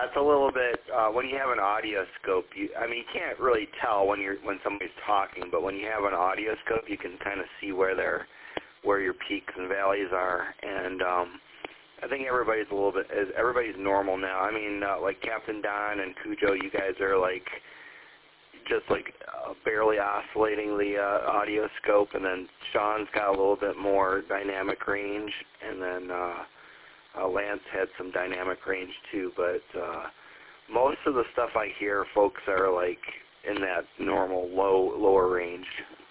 Yeah, it's a little bit, when you have an audio scope, you can't really tell when somebody's talking, but when you have an audio scope, you can kind of see where your peaks and valleys are, and I think everybody's normal now. I mean, like Captain Don and Cujo, you guys are just barely oscillating the audio scope, and then Sean's got a little bit more dynamic range, and then Lance had some dynamic range too, but most of the stuff I hear, folks are in that normal lower range.